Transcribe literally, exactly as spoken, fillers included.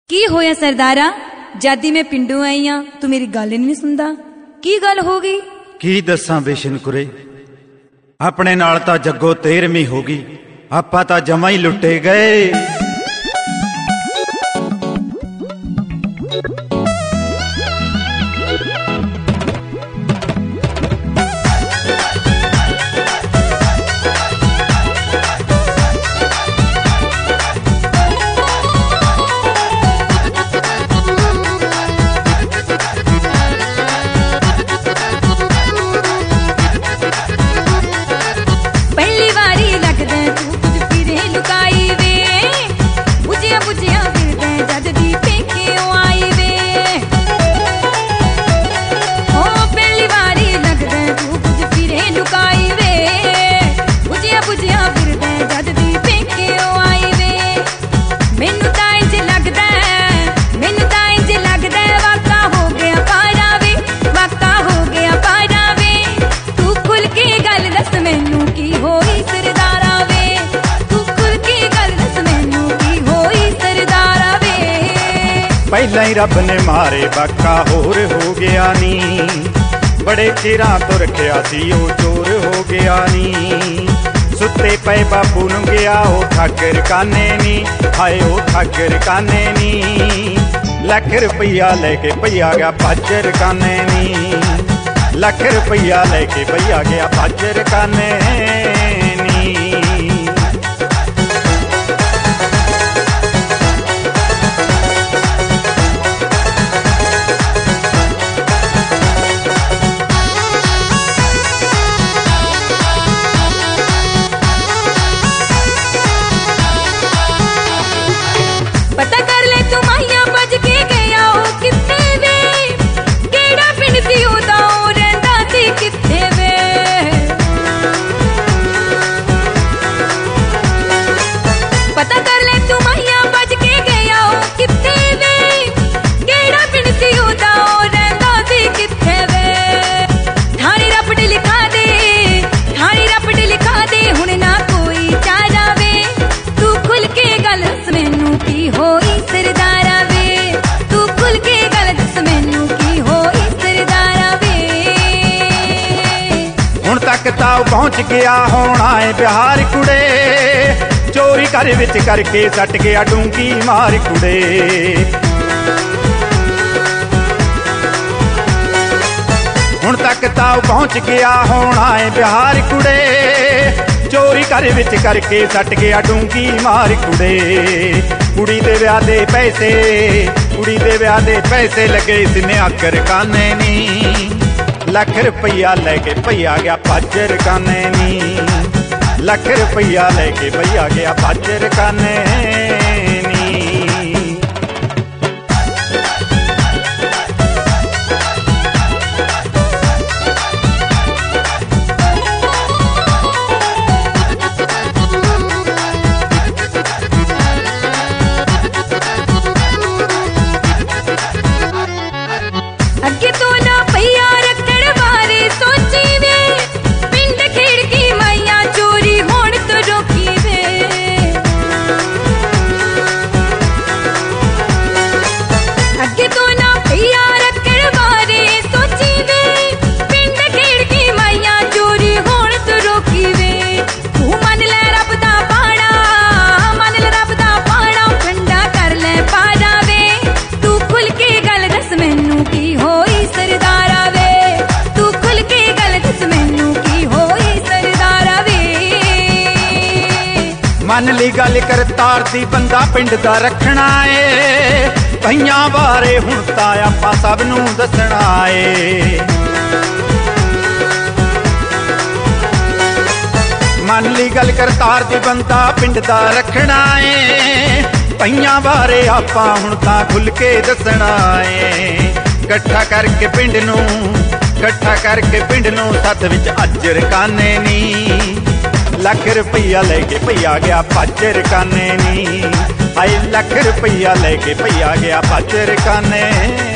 की होया सरदारा, जादी मैं पिंडों आई हाँ तू मेरी गल नहीं सुनदा। की गल हो गई? की दसां बेशन कुरे, अपने नाल तां जग्गो तेरहवीं हो गई, आपां तां जमा ही लुटे गए। पहला ही रब ने मारे बाका होर हो गया नी, बड़े चिरां तो रखिया सी ओ चोर हो गया नी। सुते पे बापू नूं गया ओ ठाकर काने नी, हाय ओ ठाकर काने नी। लख रुपया लेके भैया गया पाजर काने नी, लख रुपया लेके भैया गया पाजर काने नी। पता कर ले तू माहिया बज के गया ओ किथे वे, केड़ा पिंड सी ओदा ओ रहिंदा सी किथे वे। पता कर ले तू माहिया बज के गया ओ किथे वे, केड़ा पिंड सी ओदा ओ रहिंदा सी किथे वे। थानी रपट लिखा दे, थानी रपट लिखा दे, हुण ना कोई चारा वे। तू खुल के गल दस मैनू की होई सरदारा वे, तू खुल के गल दस मैनू की होई सरदारा वे। हुण तक तां पहुंच गया होना है बिहार कुड़े, चोरी घर विच करके सट गया डूंगी मार कुड़े। हुण तक तां पहुंच गया होना है बिहार कुड़े, चोरी घर विच करके सट गया डूंगी मार कुड़े। कुड़ी दे विआह दे पैसे, कुड़ी दे विआह दे पैसे लगे इसने आकर काने नी, लख रुपया लेके भैया गया पाजर काने नी, लख रुपया लेके भैया गया पाजर काने नी। अगे तो ना भैया रखण बारे सोची वे, पिंड खिड़की मैया चोरी होण तो रोकी वे। अगे तो ना भैया रखण बारे सोची वे, पिंड खिड़की मैया चोरी होण तो रोकी वे। तू मन ले रब दा पाड़ा, मन ले रब दा पाड़ा, ठंडा कर ले पारा वे। तू खुल के गल दस मैनू की होई सरदारा वे, तू खुल के गल दस मैनू की होई सरदारा वे। मन ली गल करतार दी बंदा पिंड दा रखना ए, भईयां बारे हुण तां आपां सब नूं दसना ए। मन ली गल करतार दी बंदा पिंड दा रखना ए, भईयां बारे आपां हुण तां खुल के दसना ए। कट्ठा करके पिंड नूं, कट्ठा करके पिंड नूं सत्त विच अजर काने नी, लख रुपया लेके भैया गया पाजर काने नी, हाय लख रुपया लेके भैया गया पाजर काने।